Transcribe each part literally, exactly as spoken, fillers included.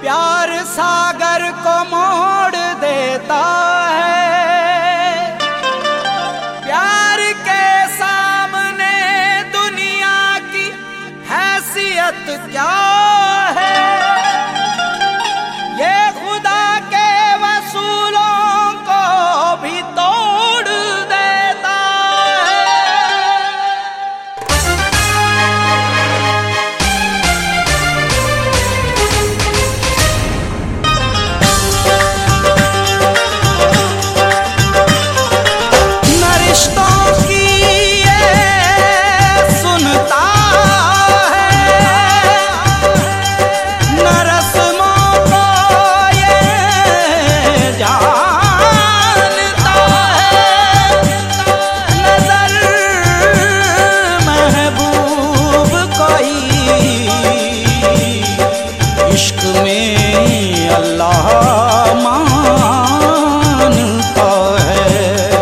प्यार सागर को मोड़ देता है। प्यार के सामने दुनिया की हैसियत क्या है। ये खुदा के वसूलों को भी तोड़ देता है। न रिश्तों की ये सुनता है, न रस्मों को ये जानता है। नजर महबूब कोई इश्क में अल्लाह मानता है।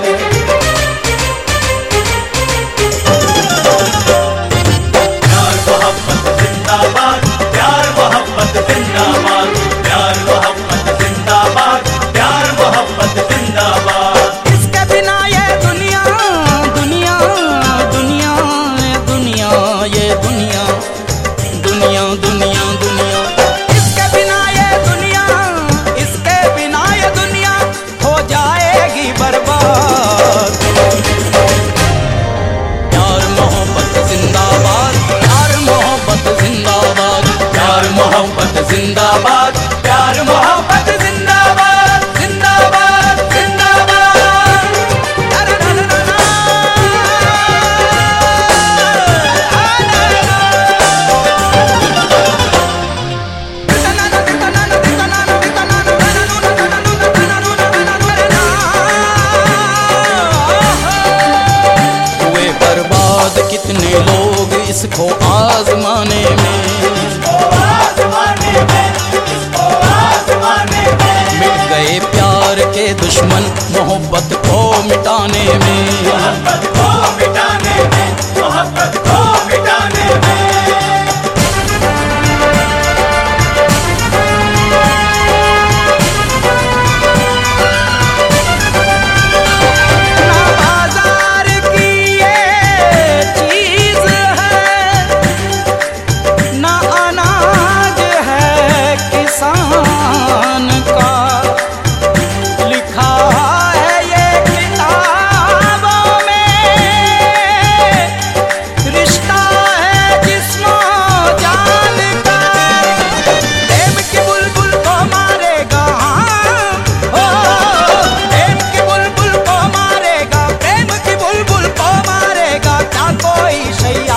प्यार मोहब्बत जिंदाबाद, प्यार मोहब्बत जिंदाबाद, प्यार मोहब्बत जिंदाबाद, प्यार मोहब्बत जिंदाबाद। इसके बिना ये दुनिया दुनिया दुनिया ये दुनिया ये दुनिया दुनिया दुनिया दुनिया इसके बिना ये दुनिया इसके बिना ये दुनिया हो जाएगी बर्बाद। प्यार मोहब्बत जिंदाबाद, प्यार मोहब्बत जिंदाबाद, प्यार मोहब्बत जिंदाबाद, प्यार मोहब्बत जिंदाबाद, जिंदाबाद जिंदाबाद। अरे ना ना ना ना। हुए बर्बाद कितने लोग इसको आजमाने में। इसको आजमाने में, इसको आजमाने में, मिट गए प्यार के दुश्मन मोहब्बत को मिटाने में। मोहब्बत को मिटाने में, मोहब्बत को मिटाने में। ना बाजार की ये चीज है, ना अनाज है किसान का। लिखा है ये किताबों में, रिश्ता है जिस्मो जान का। प्रेम की बुलबुल को मारेगा, ओ प्रेम की बुलबुल को मारेगा, प्रेम की बुलबुल को मारेगा क्या कोई शैया।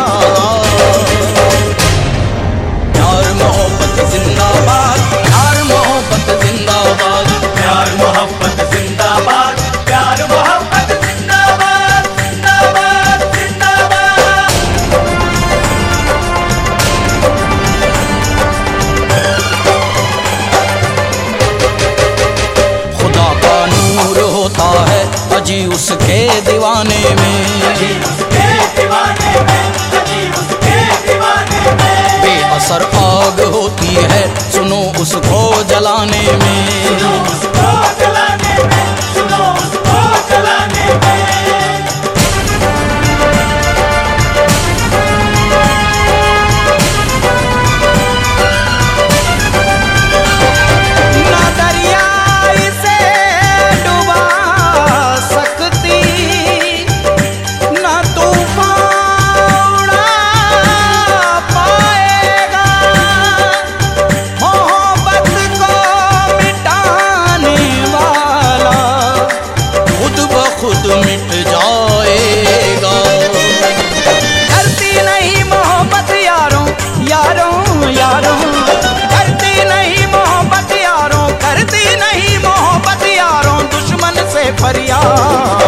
प्यार मोहब्बत जिंदाबाद, प्यार मोहब्बत जिंदाबाद, प्यार मोहब्बत जिंदाबाद, प्यार मोहब्बत जिंदाबाद, जिंदाबाद जिंदाबाद। खुदा का नूर होता है अजी उसके दीवाने में। अजी उसके दीवाने में, अजी उसके दीवाने में। बेअसर आग होती है सुनो उसको जलाने में। सुनो उसको जलाने में, सुनो उसको जलाने में। ना दरिया इसे डुबा सकती, ना तूफान उड़ा पाएगा। मोहब्बत को मिटाने वाला खुद ब खुद मिट जाएगा। करती नहीं मोहब्बत यारों यारों यारों, करती नहीं मोहब्बत यारों, करती नहीं मोहब्बत यारों, दुश्मन से फरियाद।